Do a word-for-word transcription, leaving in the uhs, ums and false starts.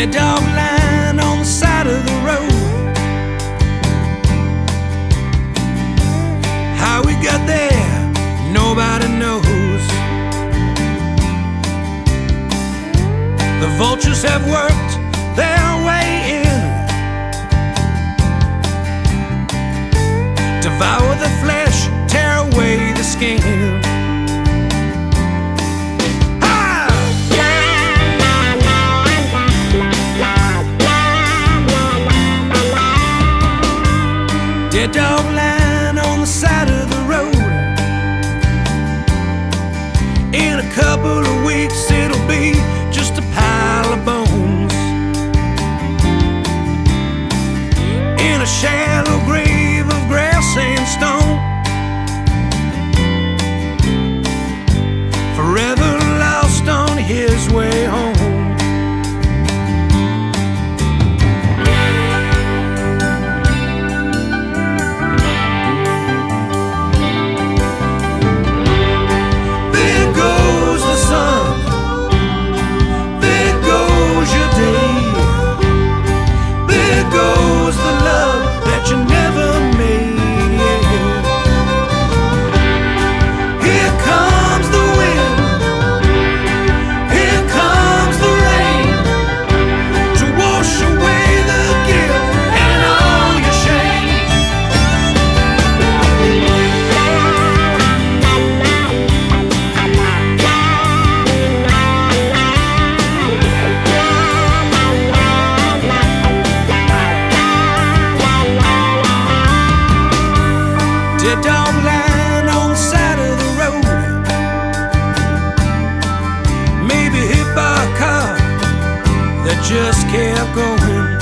Dead dog lying on the side of the road. How we got there, nobody knows. The vultures have worked their way in, devour the flesh, tear away the skin. Dead dog lying on the side of the road. In a couple of weeks it'll be just a pile of bones in a shallow grave of grass and stone, forever lost on his way home. Dead dog lying on the side of the road, maybe hit by a car that just kept going.